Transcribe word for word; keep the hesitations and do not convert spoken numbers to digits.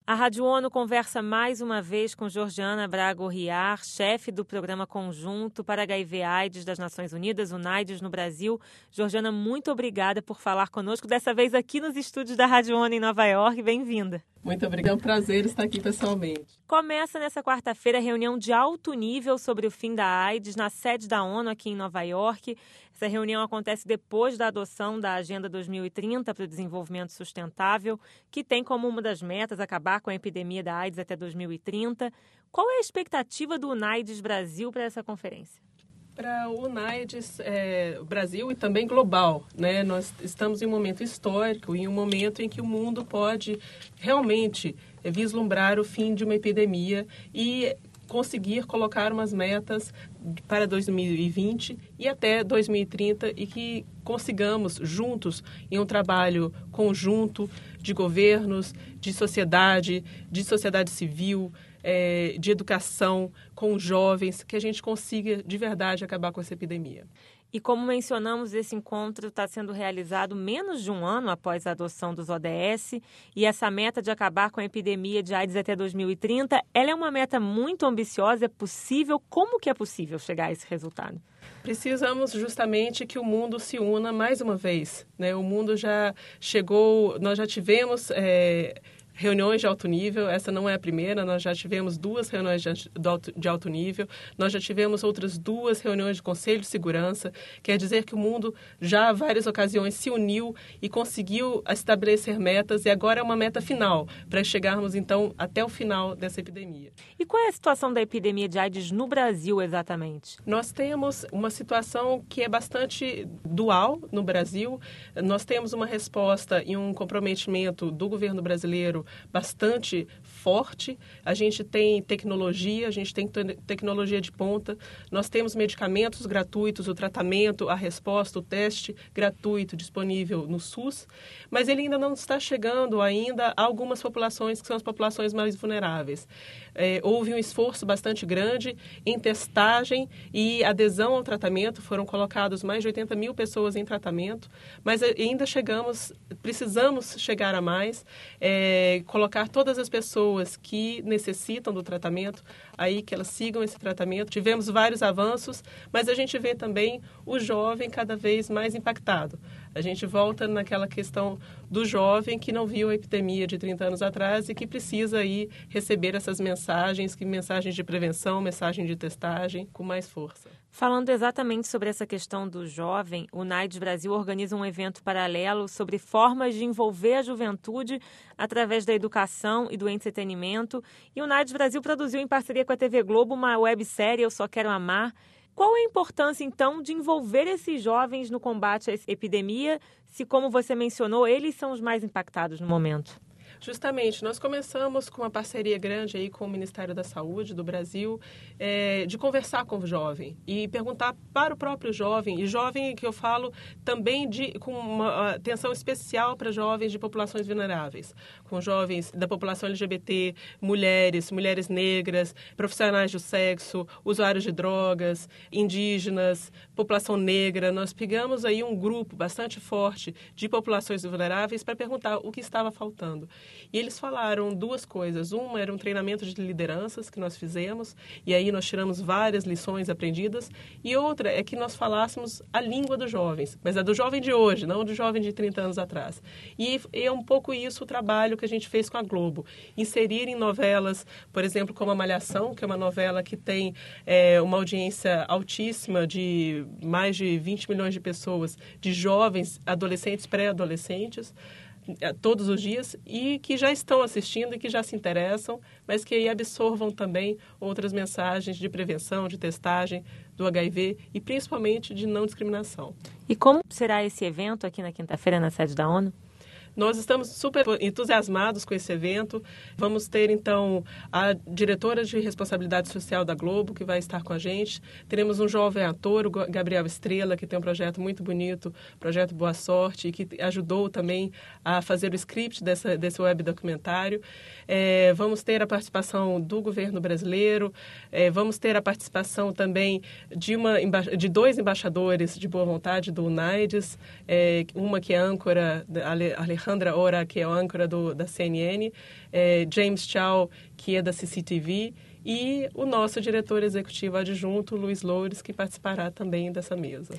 A Rádio ONU conversa mais uma vez com Georgiana Braga Orriar, chefe do Programa Conjunto para H I V AIDS das Nações Unidas, UNAIDS, no Brasil. Georgiana, muito obrigada por falar conosco, dessa vez aqui nos estúdios da Rádio ONU em Nova York. Bem-vinda. Muito obrigada, é um prazer estar aqui pessoalmente. Começa nessa quarta-feira a reunião de alto nível sobre o fim da AIDS na sede da ONU aqui em Nova York. Essa reunião acontece depois da adoção da Agenda dois mil e trinta para o Desenvolvimento Sustentável, que tem como uma das metas acabar com a epidemia da AIDS até dois mil e trinta. Qual é a expectativa do UNAIDS Brasil para essa conferência? Para o UNAIDS é, Brasil e também global, né? Nós estamos em um momento histórico, em um momento em que o mundo pode realmente vislumbrar o fim de uma epidemia e conseguir colocar umas metas para dois mil e vinte e até dois mil e trinta e que consigamos juntos, em um trabalho conjunto de governos, de sociedade, de sociedade civil, é, de educação com jovens, que a gente consiga de verdade acabar com essa epidemia. E como mencionamos, esse encontro está sendo realizado menos de um ano após a adoção dos O D S, e essa meta de acabar com a epidemia de AIDS até dois mil e trinta, ela é uma meta muito ambiciosa, é possível? Como que é possível chegar a esse resultado? Precisamos justamente que o mundo se una mais uma vez, né? O mundo já chegou, nós já tivemos é, reuniões de alto nível, essa não é a primeira, nós já tivemos duas reuniões de alto, de alto nível, nós já tivemos outras duas reuniões de Conselho de Segurança, quer dizer que o mundo já, em várias ocasiões, se uniu e conseguiu estabelecer metas, e agora é uma meta final, para chegarmos, então, até o final dessa epidemia. E qual é a situação da epidemia de AIDS no Brasil, exatamente? Nós temos uma situação que é bastante dual no Brasil. Nós temos uma resposta e um comprometimento do governo brasileiro bastante forte. A gente tem tecnologia, a gente tem tecnologia de ponta, nós temos medicamentos gratuitos, o tratamento, a resposta, o teste gratuito disponível no SUS, mas ele ainda não está chegando ainda a algumas populações que são as populações mais vulneráveis. É, houve um esforço bastante grande em testagem e adesão ao tratamento, foram colocados mais de oitenta mil pessoas em tratamento, mas ainda chegamos, precisamos chegar a mais, é, colocar todas as pessoas que necessitam do tratamento, aí que elas sigam esse tratamento. Tivemos vários avanços, mas a gente vê também o jovem cada vez mais impactado. A gente volta naquela questão do jovem que não viu a epidemia de trinta anos atrás e que precisa aí receber essas mensagens, que mensagens de prevenção, mensagem de testagem, com mais força. Falando exatamente sobre essa questão do jovem, o UNAIDS Brasil organiza um evento paralelo sobre formas de envolver a juventude através da educação e do entretenimento. E o UNAIDS Brasil produziu em parceria com a T V Globo uma websérie, Eu Só Quero Amar. Qual é a importância, então, de envolver esses jovens no combate à epidemia, se, como você mencionou, eles são os mais impactados no momento? Justamente, nós começamos com uma parceria grande aí com o Ministério da Saúde do Brasil, é, de conversar com o jovem e perguntar para o próprio jovem, e jovem que eu falo também de, com uma atenção especial para jovens de populações vulneráveis, com jovens da população L G B T, mulheres, mulheres negras, profissionais do sexo, usuários de drogas, indígenas, população negra. Nós pegamos aí um grupo bastante forte de populações vulneráveis para perguntar o que estava faltando. E eles falaram duas coisas. Uma era um treinamento de lideranças que nós fizemos, e aí nós tiramos várias lições aprendidas. E outra é que nós falássemos a língua dos jovens, mas a do jovem de hoje, não do jovem de trinta anos atrás. E é um pouco isso o trabalho que a gente fez com a Globo. Inserir em novelas, por exemplo, como a Malhação, que é uma novela que tem é, uma audiência altíssima de mais de vinte milhões de pessoas, de jovens, adolescentes, pré-adolescentes, todos os dias, e que já estão assistindo e que já se interessam, mas que aí absorvam também outras mensagens de prevenção, de testagem do H I V e principalmente de não discriminação. E como será esse evento aqui na quinta-feira na sede da ONU? Nós estamos super entusiasmados com esse evento. Vamos ter, então, a diretora de responsabilidade social da Globo, que vai estar com a gente. Teremos um jovem ator, o Gabriel Estrela, que tem um projeto muito bonito, projeto Boa Sorte, e que ajudou também a fazer o script dessa, desse web documentário. É, vamos ter a participação do governo brasileiro, é, vamos ter a participação também de, uma, de dois embaixadores de boa vontade do UNAIDS, é, uma que é âncora, Alejandra Alejandra Ora, que é o âncora do, da C N N, é, James Chow, que é da C C T V, e o nosso diretor executivo adjunto, Luiz Loures, que participará também dessa mesa.